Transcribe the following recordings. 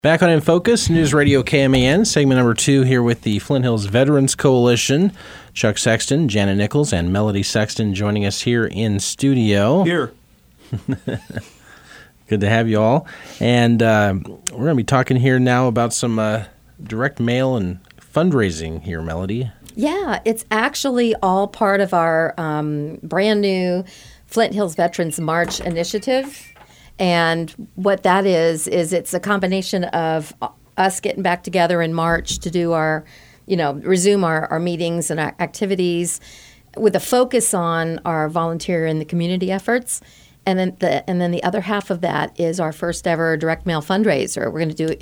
Back on In Focus, News Radio KMAN, segment number 2 here with the Flint Hills Veterans Coalition. Chuck Sexton, Janet Nichols, and Melody Sexton joining us here in studio. Here. Good to have you all. And we're going to be talking here now about some direct mail and fundraising here, Melody. Yeah, it's actually all part of our brand new Flint Hills Veterans March initiative. And what that is it's a combination of us getting back together in March to do our, resume our meetings and our activities with a focus on our volunteer and the community efforts. And then the other half of that is our first ever direct mail fundraiser. We're going to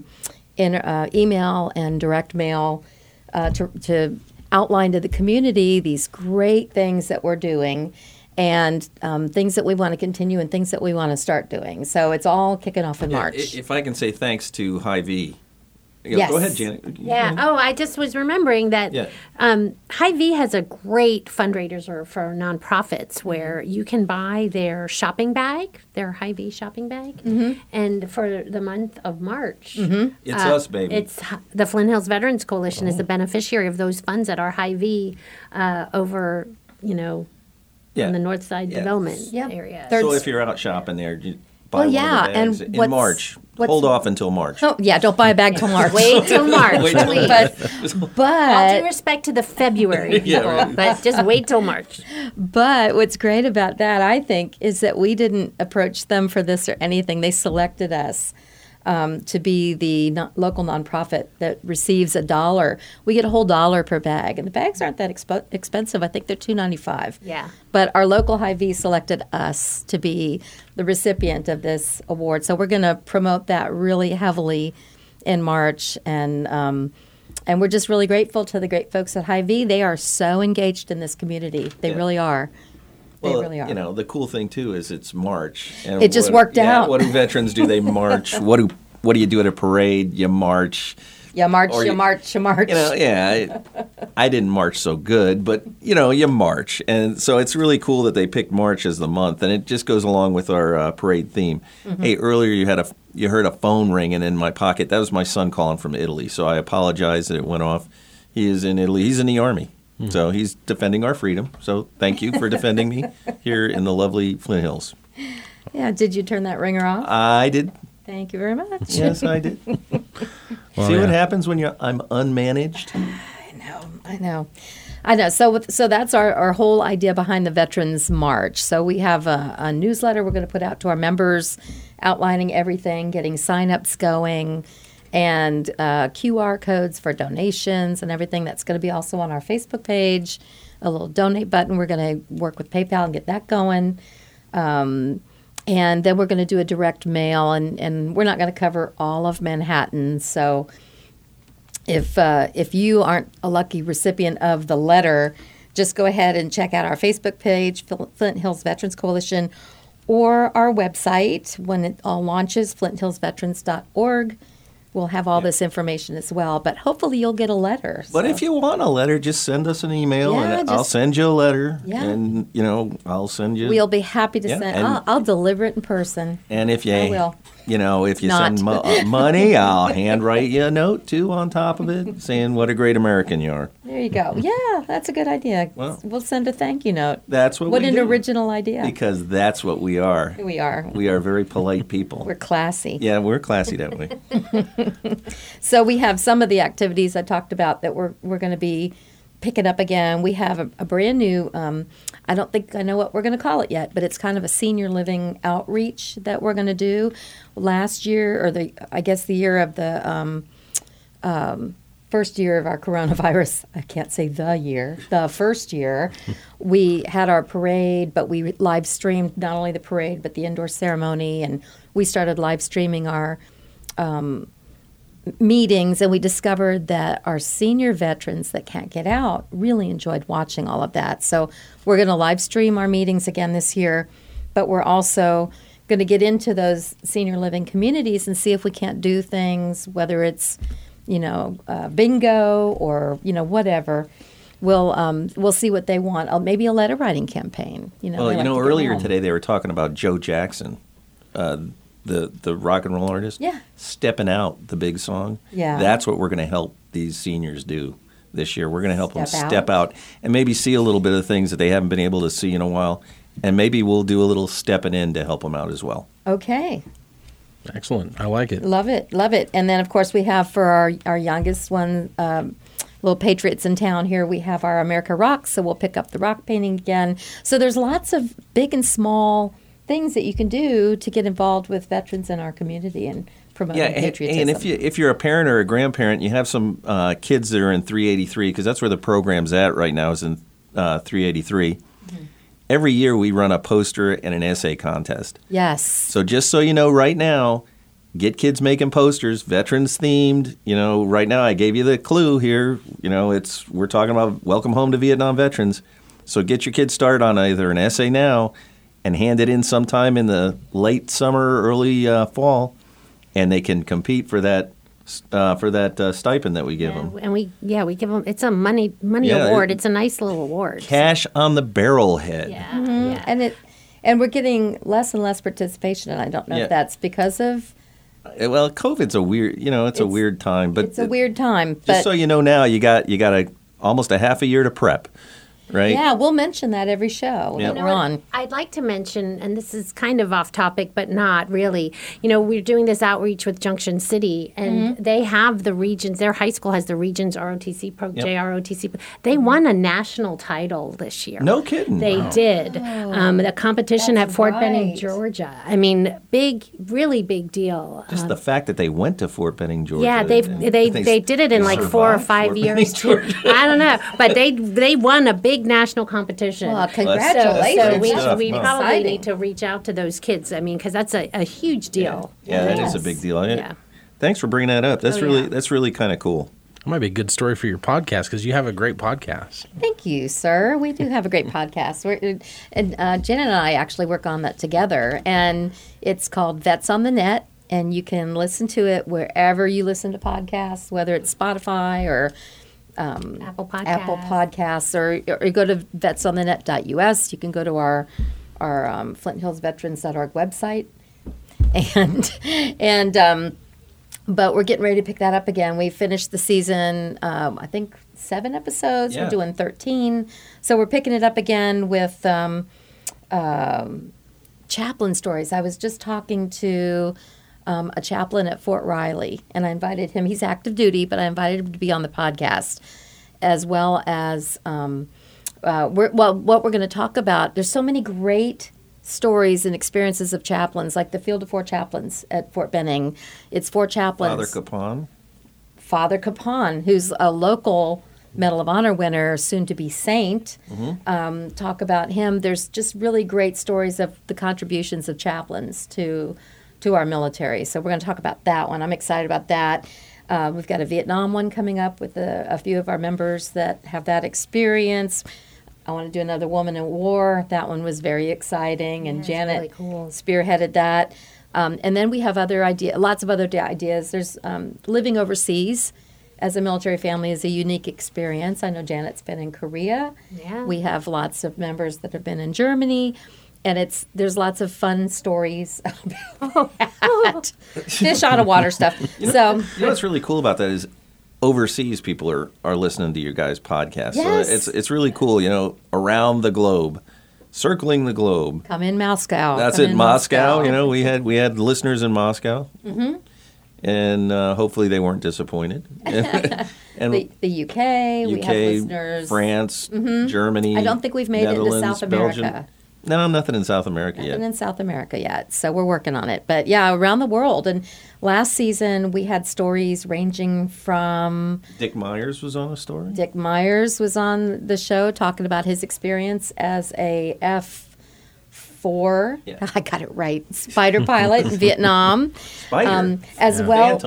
do email and direct mail to outline to the community these great things that we're doing and things that we want to continue and things that we want to start doing. So it's all kicking off in March. If I can say thanks to Hy-Vee. Yes. Go ahead, Janet. Yeah. Oh, I just was remembering that Hy-Vee has a great fundraiser for nonprofits where you can buy their shopping bag, their Hy-Vee shopping bag, and for the month of March. It's us, baby. It's the Flint Hills Veterans Coalition is the beneficiary of those funds at our Hy-Vee over, in the North Side Development area. So if you're out shopping there, you buy one of the bags and in March. Hold off until March. Oh, yeah, don't buy a bag till March. Wait till March, please. But all due respect to the February people, but just wait till March. But what's great about that, I think, is that we didn't approach them for this or anything. They selected us to be the local nonprofit that receives $1. We get a whole $1 per bag, and the bags aren't that expensive. I think they're $2.95. Yeah. But our local Hy-Vee selected us to be the recipient of this award, so we're going to promote that really heavily in March, and we're just really grateful to the great folks at Hy-Vee. They are so engaged in this community. They really are. Well, they really are. The cool thing too is it's March. And it just worked out. What do veterans do? They march. What do you do at a parade? You march. You march. You march. I didn't march so good, but you march, and so it's really cool that they picked March as the month, and it just goes along with our parade theme. Hey, earlier you heard a phone ringing in my pocket. That was my son calling from Italy, so I apologize that it went off. He is in Italy. He's in the Army. So he's defending our freedom. So thank you for defending me here in the lovely Flint Hills. Yeah, did you turn that ringer off? I did. Thank you very much. Yes, I did. See what happens when I'm unmanaged? I know. So that's our whole idea behind the Veterans March. So we have a newsletter we're going to put out to our members outlining everything, getting sign-ups going, and QR codes for donations and everything. That's going to be also on our Facebook page, a little donate button. We're going to work with PayPal and get that going. And then we're going to do a direct mail, and we're not going to cover all of Manhattan. So if you aren't a lucky recipient of the letter, just go ahead and check out our Facebook page, Flint Hills Veterans Coalition, or our website when it all launches, flinthillsveterans.org. We'll have all this information as well, but hopefully you'll get a letter. But if you want a letter, just send us an email, and I'll send you a letter, and I'll send you. We'll be happy to send. I'll deliver it in person. And if you, I will. If you send money, I'll handwrite you a note too on top of it, saying what a great American you are. There you go. Yeah, that's a good idea. Well, we'll send a thank you note. That's what. What we an do. original idea. Because that's what we are. We are. We are very polite people. We're classy. Yeah, we're classy that way. So we have some of the activities I talked about that we're going to be picking up again. We have a brand new, I don't think I know what we're going to call it yet, but it's kind of a senior living outreach that we're going to do. Last year, or the year of the first year of our coronavirus, I can't say the first year, we had our parade, but we live streamed not only the parade, but the indoor ceremony, and we started live streaming our meetings, and we discovered that our senior veterans that can't get out really enjoyed watching all of that. So we're going to live stream our meetings again this year, but we're also going to get into those senior living communities and see if we can't do things, whether it's, bingo or, whatever. We'll see what they want. Maybe a letter writing campaign. Earlier today they were talking about Joe Jackson. the rock and roll artist, Yeah. stepping out the big song. Yeah. That's what we're going to help these seniors do this year. We're going to help them Step step out and maybe see a little bit of things that they haven't been able to see in a while. And maybe we'll do a little stepping in to help them out as well. Okay. Excellent. I like it. Love it. Love it. And then, of course, we have for our youngest one, little patriots in town here, we have our America Rocks. So we'll pick up the rock painting again. So there's lots of big and small things that you can do to get involved with veterans in our community and promoting patriotism. And if you're a parent or a grandparent, you have some kids that are in 383, because that's where the program's at right now, is in 383. Mm-hmm. Every year we run a poster and an essay contest. Yes. So just so you know right now, get kids making posters, veterans themed. Right now I gave you the clue here. We're talking about Welcome Home to Vietnam Veterans. So get your kids started on either an essay now and hand it in sometime in the late summer, early fall, and they can compete for that stipend that we give them. And we give them. It's a money award. It's a nice little award. Cash on the barrel head. Yeah. Mm-hmm. Yeah. And we're getting less and less participation, and I don't know if that's because of. Well, COVID's a weird. It's a weird time, but it's a weird time. Just so you know, now you got almost a half a year to prep. Right? Yeah, we'll mention that every show that we're on. I'd like to mention, and this is kind of off topic, but not really. We're doing this outreach with Junction City, and they have the regions. Their high school has the regions ROTC, JROTC. They won a national title this year. No kidding. They did. The competition at Fort Benning, Georgia. I mean, really big deal. Just the fact that they went to Fort Benning, Georgia. Yeah, they did it in like 4 or 5 years. I don't know, but they won a big national competition. Well, congratulations. So we probably exciting. need to reach out to those kids. I mean, because that's a huge deal. Yeah, that is a big deal. Yeah. Thanks for bringing that up. That's really kind of cool. That might be a good story for your podcast, because you have a great podcast. Thank you, sir. We do have a great podcast. Janet and I actually work on that together, and it's called Vets on the Net, and you can listen to it wherever you listen to podcasts, whether it's Spotify or Apple Podcasts, or you go to vetsonthenet.us. You can go to our FlintHillsVeterans.org website, but we're getting ready to pick that up again. We finished the season, I think 7 episodes. Yeah. We're doing 13, so we're picking it up again with chaplain stories. I was just talking to a chaplain at Fort Riley, and I invited him. He's active duty, but I invited him to be on the podcast, as well as what we're going to talk about. There's so many great stories and experiences of chaplains, like the Field of Four Chaplains at Fort Benning. It's 4 chaplains. Father Capon, who's a local Medal of Honor winner, soon to be saint. Mm-hmm. Talk about him. There's just really great stories of the contributions of chaplains to our military. So we're going to talk about that one. I'm excited about that. We've got a Vietnam one coming up with a few of our members that have that experience. I want to do another Woman in War. That one was very exciting, and Janet really cool. spearheaded that. And then we have lots of other ideas. There's living overseas as a military family is a unique experience. I know Janet's been in Korea. Yeah. We have lots of members that have been in Germany. And there's lots of fun stories about that. Fish out of water stuff. What's really cool about that is overseas people are listening to your guys' podcast. Yes. So it's really cool, around the globe, circling the globe. Come in Moscow. That's it, Moscow. We had listeners in Moscow. Mm-hmm. And hopefully they weren't disappointed. And the UK, we have listeners. France, Germany. I don't think we've made it into South America. Belgium. No, nothing in South America yet. Nothing in South America yet. So we're working on it. But yeah, around the world. And last season we had stories ranging from... Dick Myers was on a story? Dick Myers was on the show talking about his experience as a F-4, I got it right, fighter pilot in Vietnam. Spider. As well.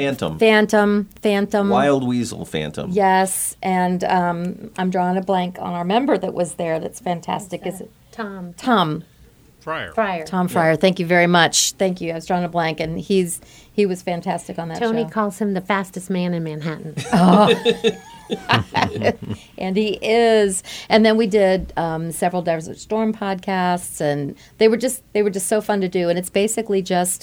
Phantom. Wild Weasel Phantom. Yes. And I'm drawing a blank on our member that was there. That's fantastic. Is it? Tom Fryer. Tom Fryer. Thank you very much. Thank you. I was drawing a blank, and he was fantastic on that show. Tony calls him the fastest man in Manhattan. And he is. And then we did several Desert Storm podcasts, and they were just so fun to do. And it's basically just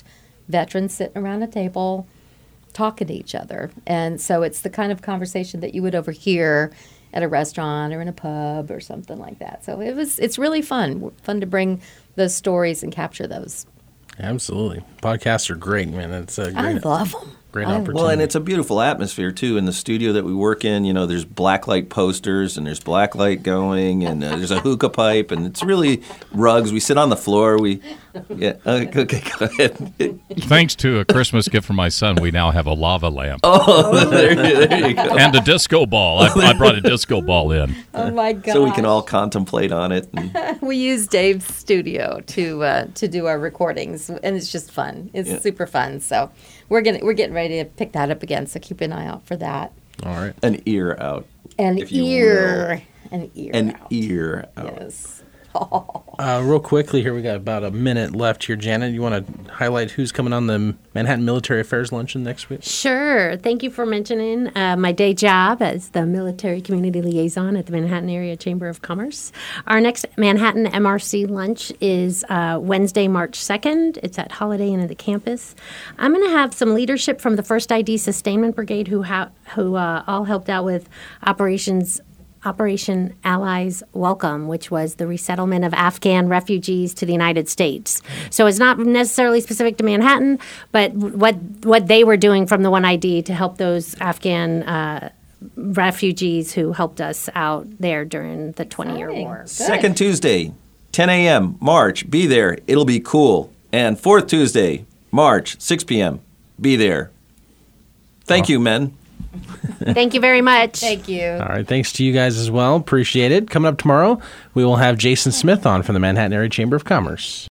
veterans sitting around a table talking to each other. And so it's the kind of conversation that you would overhear at a restaurant or in a pub or something like that. So it's really fun to bring those stories and capture those. Absolutely. Podcasts are great, man. It's a great, I love them. Great opportunity. Well, and it's a beautiful atmosphere, too, in the studio that we work in. You know, there's blacklight posters, and there's blacklight going, and there's a hookah pipe, and it's really rugs. We sit on the floor. Okay, go ahead. Thanks to a Christmas gift from my son, we now have a lava lamp. There you go. And a disco ball. I brought a disco ball in. Oh, my God. So we can all contemplate on it. And We use Dave's studio to do our recordings, and it's just fun. It's super fun. So we're getting ready to pick that up again. So keep an eye out for that. All right. an ear out. An if you ear out. Ear out. Yes. Real quickly here, we got about a minute left here. Janet, you want to highlight who's coming on the Manhattan Military Affairs Luncheon next week? Sure. Thank you for mentioning my day job as the Military Community Liaison at the Manhattan Area Chamber of Commerce. Our next Manhattan MRC lunch is Wednesday, March 2nd. It's at Holiday Inn at the campus. I'm going to have some leadership from the 1st ID Sustainment Brigade who all helped out with Operation Allies Welcome, which was the resettlement of Afghan refugees to the United States. So it's not necessarily specific to Manhattan, but what they were doing from the 1ID to help those Afghan refugees who helped us out there during the 20-year war. Second Tuesday, 10 a.m., March, be there. It'll be cool. And fourth Tuesday, March, 6 p.m., be there. Thank you, men. Thank you very much. Thank you. All right. Thanks to you guys as well. Appreciate it. Coming up tomorrow, we will have Jason Smith on from the Manhattan Area Chamber of Commerce.